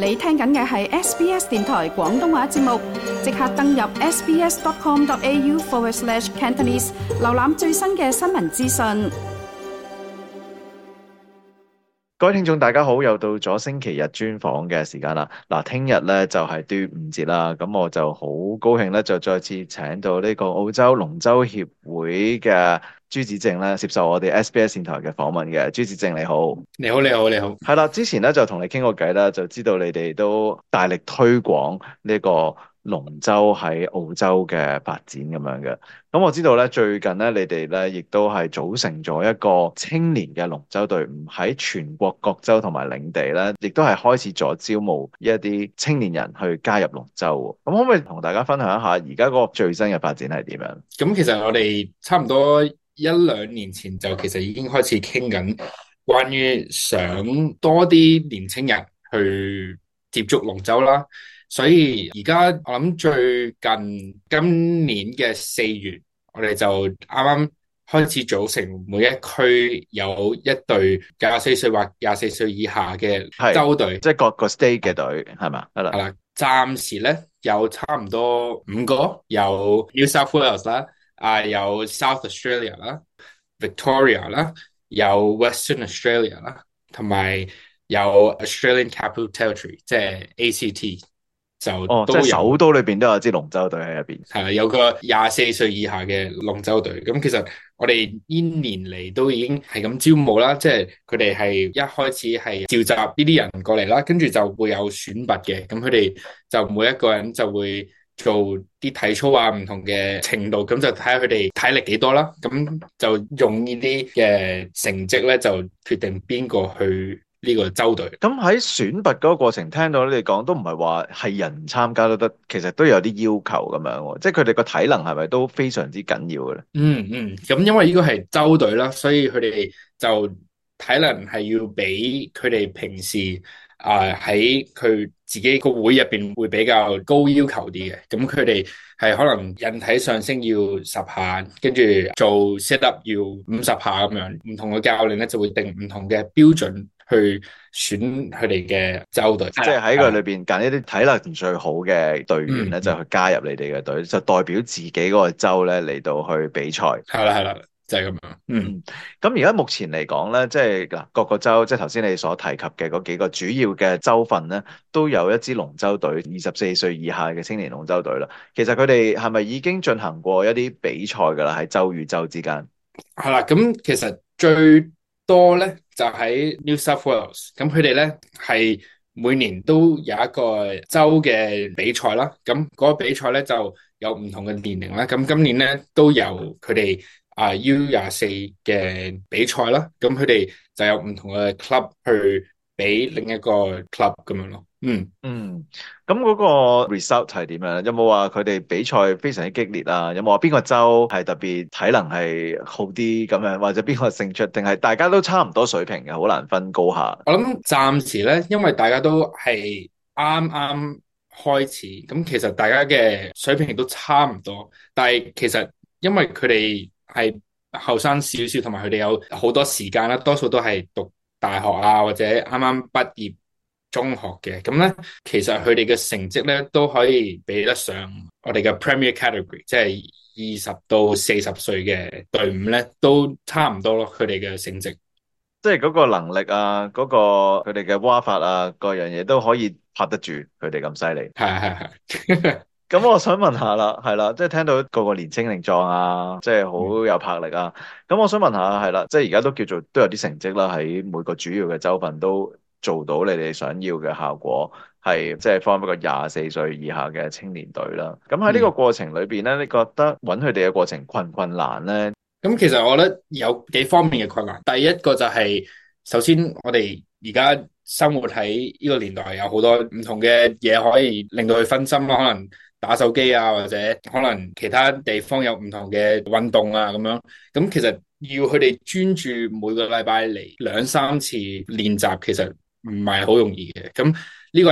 你聽緊嘅係 SBS 電台廣東話節目，即刻登入 sbs.com.au/Cantonese， 瀏覽最新嘅新聞資訊。 各位聽眾大家好，又到咗星期日專訪嘅時間啦。嗱，聽日咧就係端午節啦，咁我就好高興咧，就再次請到呢個澳洲龍舟協會嘅朱子靖咧，接受我哋 SBS 電台嘅訪問嘅。朱子靖你好。 你好，你好，你好。 係啦，之前咧就同你傾過偈啦，就知道你哋都大力推廣呢個龍舟喺澳洲嘅發展咁樣嘅。咁我知道咧，最近咧你哋咧亦都係組成咗一個青年嘅龍舟隊伍，喺全國各州同埋領地咧，亦都係開始咗招募一啲青年人去加入龍舟。咁可唔可以同大家分享一下而家個最新嘅發展係點樣？ 咁其實我哋差唔多1-2年前就其實已經開始傾緊關於想多啲年青人去接觸龍舟啦。所以而家我諗最近今年嘅4月，我哋就啱啱開始組成每一區有一隊24歲或24歲以下嘅舟隊， 即係各個 state 嘅隊係嘛？係啦， 暫時咧有差唔多5個，有 New South Wales 啦，有 South Australia 啦、Victoria 啦，有 Western Australia 啦，同埋有 Australian Capital Territory， 即係 ACT。就都有， 即係首都裏邊都有支龍舟隊喺入邊， 係啦，有個24歲以下嘅龍舟隊。咁其實我哋呢年嚟都已經係咁招募啦，即係佢哋係一開始係召集呢啲人過嚟啦，跟住就會有選拔嘅。咁佢哋就每一個人就會做啲體操啊，唔同嘅程度，咁就睇下佢哋體力幾多啦。咁就用呢啲嘅成績咧，就決定邊個去呢個舟隊。 咁喺選拔嗰個過程，聽到你哋講都唔係話係人參加都得，其實都有啲要求咁樣，即係佢哋個體能係咪都非常之緊要嘅咧？ 咁因為呢個係舟隊啦，所以佢哋就體能係要比佢哋平時喺佢自己個會入邊會比較高要求啲嘅。咁佢哋係可能引體上升要10下，跟住做 sit up 要50下咁樣。唔同嘅教練咧就會定唔同嘅標準去選佢哋嘅舟隊， 即係喺佢裏邊揀一啲體能最好嘅隊員咧，就去加入你哋嘅隊，就代表自己嗰個州咧嚟到去比賽。 係啦，就係咁樣。 咁而家目前嚟講咧，即係嗱，各個州，即係頭先你所提及嘅嗰幾個主要嘅州份咧，都有一支龍舟隊，24歲以下嘅青年龍舟隊啦。其實佢哋係咪已經進行過一啲比賽噶啦？喺州與州之間。 係啦，咁其實最多咧就喺 New South Wales， 咁佢哋咧係每年都有一個州嘅比賽啦。咁嗰個比賽咧就有唔同嘅年齡啦。咁今年咧都有佢哋U24嘅比賽啦。咁佢哋就有唔同嘅 club 去比另一個 club 咁樣咯。 咁嗰個 result 係點樣咧？有冇話佢哋比賽非常之激烈啊？有冇話邊個州係特別體能係好啲咁樣，或者邊個勝出？定係大家都差唔多水平嘅，好難分高下？ 我諗暫時咧，因為大家都係啱啱開始，咁其實大家嘅水平都差唔多。但係其實因為佢哋係後生少少，同埋佢哋有好多時間啦，多數都係讀大學啊，或者啱啱畢業中學嘅。咁咧，其實佢哋嘅成績咧都可以比得上我哋嘅 Premier Category，即係20到40歲嘅隊伍咧，都差唔多咯。佢哋嘅成績， 即係嗰個能力啊，嗰個佢哋嘅蛙法啊，各樣嘢都可以拍得住佢哋咁犀利。 係。 咁我想問下啦，係啦，即係聽到個個年青力壯啊，即係好有魄力啊。咁我想問下，係啦，即係而家都叫做都有啲成績啦，喺每個主要嘅州份都做到你哋想要嘅效果，係即係 form 一個24歲以下嘅青年隊啦。咁喺呢個過程裏邊咧，你覺得揾佢哋嘅過程困唔困難咧？ 咁其實我覺得有幾方面嘅困難。第一個就係，首先我哋而家生活喺呢個年代，有好多唔同嘅嘢可以令到佢分心啦，可能打手機啊，或者可能其他地方有唔同嘅運動啊咁樣。咁其實要佢哋專注每個禮拜嚟2-3次練習，其實唔係好容易嘅。咁呢個係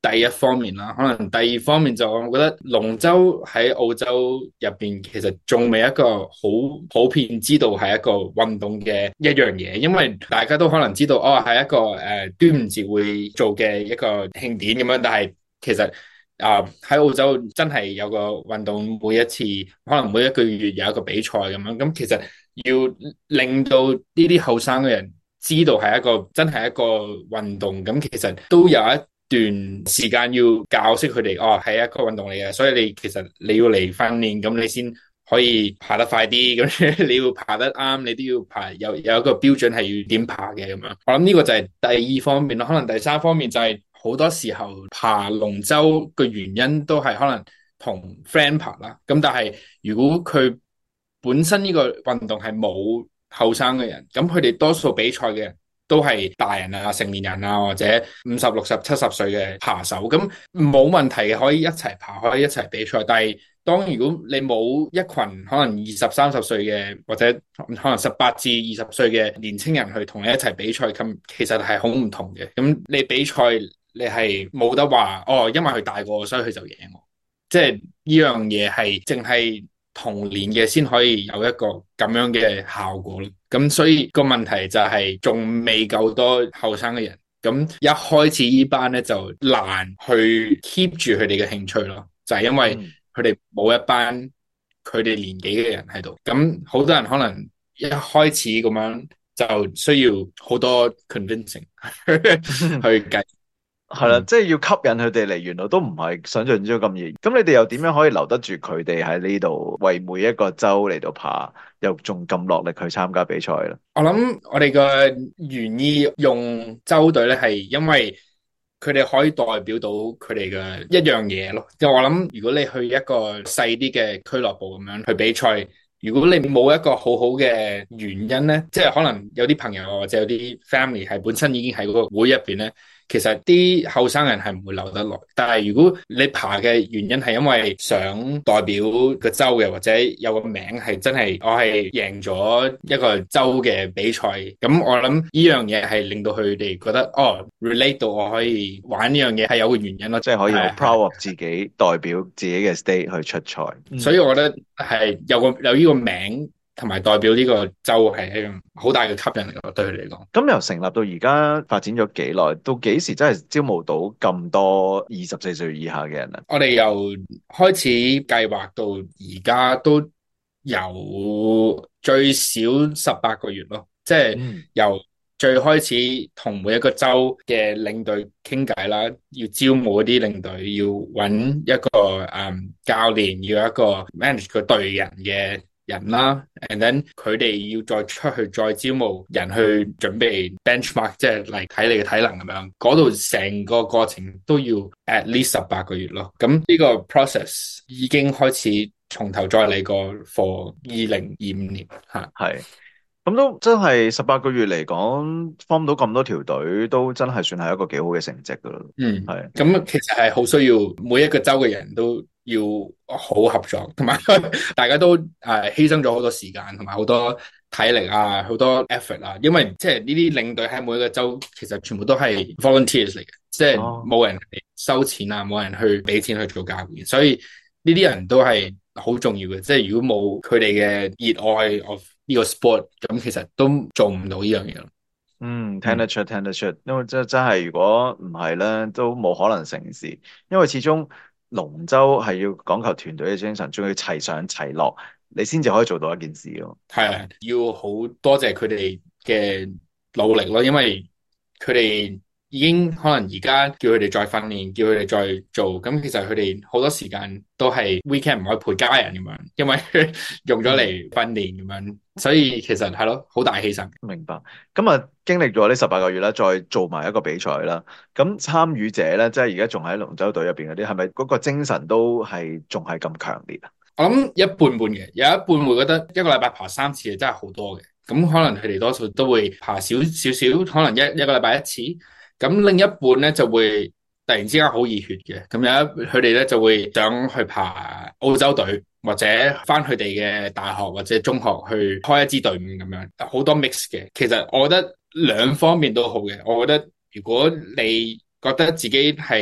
第一方面啦，可能第二方面就我覺得龍舟喺澳洲入邊其實仲未一個好普遍知道係一個運動嘅一樣嘢，因為大家都可能知道哦係一個端午節會做嘅一個慶典咁樣，但係其實喺澳洲真係有個運動，每一次可能每一個月有一個比賽咁樣，咁其實要令到呢啲後生嘅人知道係一個真係一個運動，咁其實都有一段時間要教識佢哋，哦係一個運動嚟嘅，所以你其實你要嚟訓練，咁你先可以爬得快啲，咁你要爬得啱，你都要爬有一個標準係要點爬嘅咁樣。我諗呢個就係第二方面咯，可能第三方面就係好多時候爬龍舟嘅原因都係可能同 friend 爬啦，咁但係如果佢本身呢個運動係冇後生嘅人，咁佢哋多數比賽嘅人都係大人啊、成年人啊，或者50、60、70歲嘅爬手，咁冇問題嘅，可以一齊爬，可以一齊比賽。但係當如果你冇一群可能20、30歲嘅，或者可能18至20歲嘅年青人去同你一齊比賽，咁其實係好唔同嘅。咁你比賽你係冇得話哦，因為佢大過我，所以佢就贏我。即係呢樣嘢係淨係同年嘅先可以有一個咁樣嘅效果咯。咁所以個問題就係仲未夠多後生嘅人，咁一開始呢班咧就難去 keep 住佢哋嘅興趣咯，就係因為佢哋冇一班佢哋年紀嘅人喺度。咁好多人可能一開始咁樣就需要好多 convincing 去計。 係啦，即係要吸引佢哋嚟，原來都唔係想象中咁易。咁你哋又點樣可以留得住佢哋喺呢度，為每一個州嚟到爬，又仲咁落力去參加比賽咧？ 我諗我哋嘅原意用州隊咧，係因為佢哋可以代表到佢哋嘅一樣嘢咯。就我諗，如果你去一個細啲嘅俱樂部咁樣去比賽，如果你冇一個好好嘅原因咧，即係可能有啲朋友或者有啲 family 係本身已經喺嗰個會入邊咧。其實啲後生人係唔會留得耐，但係如果你爬嘅原因係因為想代表個州嘅，或者有個名係真係我係贏咗一個州嘅比賽，咁我諗呢樣嘢係令到佢哋覺得哦 relate 到我可以玩呢樣嘢係有個原因咯， 即係可以好 proud of 自己代表自己嘅 state 去出賽。 所以我覺得係有呢個名。同埋代表呢個州係一樣好大嘅吸引力咯，對佢嚟講。 咁由成立到而家發展咗幾耐？到幾時真係招募到咁多24歲以下嘅人啊？ 我哋由開始計劃到而家都有最少18個月咯，即係由最開始同每一個州嘅領隊傾偈啦，要招募一啲領隊，要揾一個教練，要一個 manage 個隊人嘅人啦 ，and then 佢哋要再出去再招募人去準備 benchmark， 即係嚟睇你嘅體能咁樣。嗰度成個過程都要 at least 18個月咯。咁呢個 process 已經開始從頭再嚟過 for 2025年吓。 係。咁都真係18個月嚟講，form 到咁多條隊，都真係算係一個幾好嘅成績噶咯。係。 咁其實係好需要每一個州嘅人都要好合作，同埋大家都犧牲咗好多時間，同埋好多體力啊，好多 effort 啊。因為即係呢啲領隊喺每一個州，其實全部都係 volunteers 嚟嘅，即係冇人收錢啊，冇人去俾錢去做教練，所以呢啲人都係好重要嘅。即係如果冇佢哋嘅熱愛 of呢個 sport， 咁其實都做唔到呢樣嘢咯。 聽得出，因為真係如果唔係咧，都冇可能成事。因為始終龍舟係要講求團隊嘅精神，仲要齊上齊落，你先至可以做到一件事咯。 係啊，要好多謝佢哋嘅努力咯，因為佢哋已經可能而家叫佢哋再訓練，叫佢哋再做，咁其實佢哋好多時間都係 weekend 唔可以陪家人咁樣，因為用咗嚟訓練咁樣，所以其實係咯，好大犧牲。 明白。咁啊，經歷咗呢18個月啦，再做埋一個比賽啦。咁參與者咧，即係而家仲喺龍舟隊入邊嗰啲，係咪嗰個精神都係仲係咁強烈啊？ 我諗一半半嘅，有一半會覺得一個禮拜爬3次真係好多嘅，咁可能佢哋多數都會爬少少，可能一個禮拜1次。咁另一半咧就會突然之間好熱血嘅，咁佢哋咧就會想去爬澳洲隊，或者翻佢哋嘅大學或者中學去開一支隊伍咁樣，好多 mix 嘅。其實我覺得兩方面都好嘅。我覺得如果你覺得自己係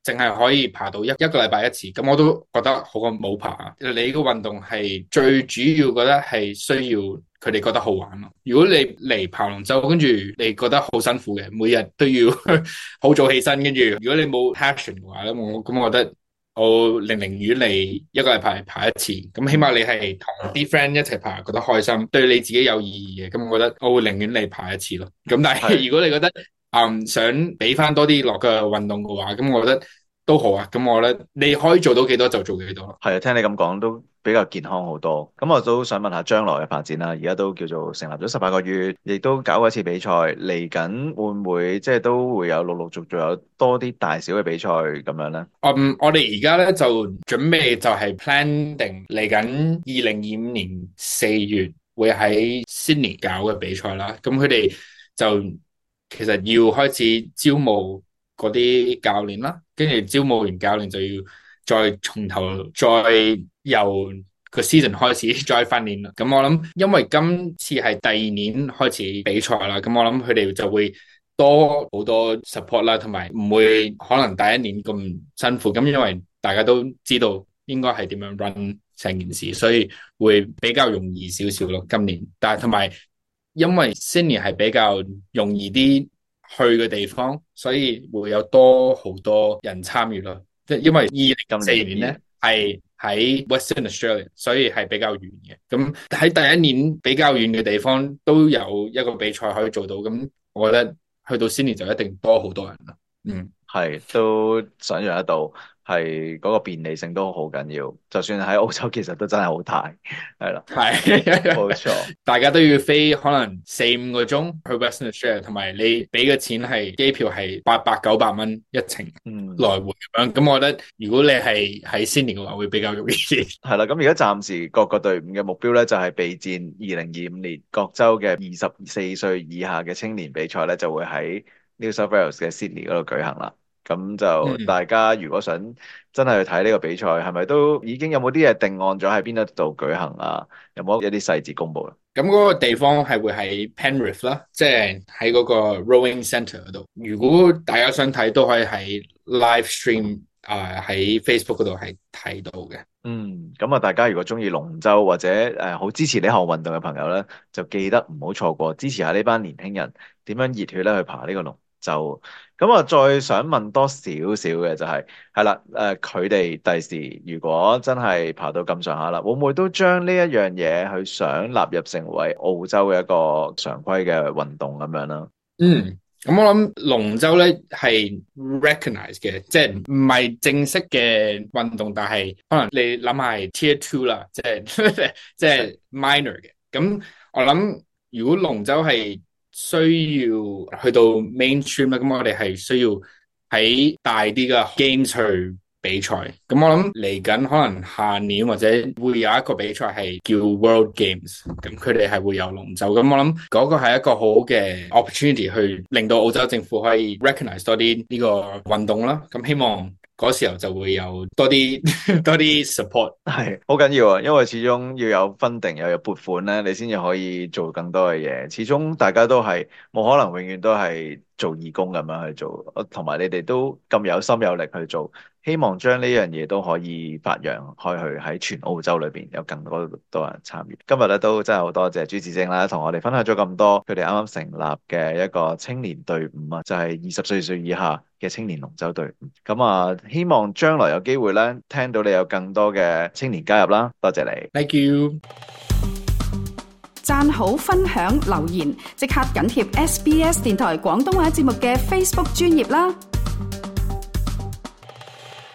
淨係可以爬到一個禮拜一次，咁我都覺得好過冇爬。你個運動係最主要覺得係需要佢哋覺得好玩咯。如果你嚟爬龍舟，跟住你覺得好辛苦嘅，每日都要好早起身，跟住如果你冇 passion 嘅話咧，我覺得我寧願你一個禮拜爬一次，咁起碼你係同啲 friend 一齊爬，覺得開心，對你自己有意義嘅，咁我覺得我會寧願你爬一次咯。咁但係如果你覺得想俾翻多啲落嘅運動嘅話，咁我覺得都好啊。咁我覺得你可以做到幾多就做幾多咯。 係啊，聽你咁講都比較健康好多。咁我都想問下將來嘅發展啦。而家都叫做成立咗18個月，亦都搞過一次比賽。嚟緊會唔會即係都會有陸陸續續有多啲大小嘅比賽咁樣咧？ 我哋而家咧就準備就係 plan 定嚟緊2025年4月會喺 Sydney 搞嘅比賽啦。咁佢哋就其實要開始招募嗰啲教練啦，跟住招募完教練就要再從頭再由個 season 開始再訓練啦。咁我諗因為今次係第2年開始比賽啦，咁我諗佢哋就會多好多 support 啦，同埋唔會可能第1年咁辛苦。咁因為大家都知道應該係點樣 run 成件事，所以會比較容易少少咯。今年，但係同埋因為 Sydney 係比較容易啲去嘅地方，所以會有好多人參與咯。即係因為2004年咧係喺 Western Australia， 所以係比較遠嘅。咁喺第1年比較遠嘅地方都有一個比賽可以做到。咁我覺得去到 Sydney 就一定多好多人啦。 係都想象得到，係嗰個便利性都好緊要。就算喺澳洲，其實都真係好大，係啦， 係冇錯。 大家都要飛可能4-5個鐘去 Western Australia， 同埋你俾嘅錢係機票係800-900蚊一程來回咁樣。咁我覺得如果你係喺 Sydney 嘅話，會比較容易啲。 係啦，咁而家暫時各個隊伍嘅目標咧，就係備戰2025年各州嘅24歲以下嘅青年比賽咧，就會喺 New South Wales 嘅 Sydney 嗰度舉行啦。咁就大家如果想真係去睇呢個比賽，係咪都已經有冇啲嘢定案咗喺邊一度舉行啊？有冇一啲細節公佈啊？ 咁嗰個地方係會喺 Penrith 啦，即係喺嗰個 Rowing Centre 嗰度。如果大家想睇，都可以喺 live stream 喺 Facebook 嗰度係睇到嘅。 咁啊，大家如果中意龍舟或者好支持呢項運動嘅朋友咧，就記得唔好錯過，支持下呢班年輕人點樣熱血咧去爬呢個龍舟。咁啊，再想問多少少嘅就係啦，佢哋第時如果真係爬到咁上下啦，會唔會都將呢一樣嘢去想納入成為澳洲嘅一個常規嘅運動咁樣啦？ 咁我諗龍舟咧係 recognize 嘅，即係唔係正式嘅運動，但係可能你諗下係 Tier 2啦，即係 minor 嘅。咁我諗如果龍舟係需要去到 mainstream 咧，咁我哋係需要喺大啲嘅 games 去比賽。咁我諗嚟緊可能下年或者會有一個比賽係叫 World Games， 咁佢哋係會有龍舟。咁我諗嗰個係一個好嘅 opportunity 去令到澳洲政府可以 recognize 多啲呢個運動啦。咁希望嗰時候就會有多啲support。 係好緊要啊，因為始終要有funding又有撥款咧，你先至可以做更多嘅嘢。始終大家都係冇可能永遠都係做義工咁樣去做，同埋你哋都咁有心有力去做，希望將呢樣嘢都可以發揚開去，喺全澳洲裏邊有更多人參與。今日咧都真係好多謝朱子晶啦，同我哋分享咗咁多佢哋啱啱成立嘅一個青年隊伍啊，就係24歲以下嘅青年龍舟隊伍。咁啊，希望將來有機會咧聽到你有更多嘅青年加入啦，多謝你。 Thank you。 讚好、分享、留言，即刻緊貼SBS 電台廣東話節目嘅 Facebook 專頁啦！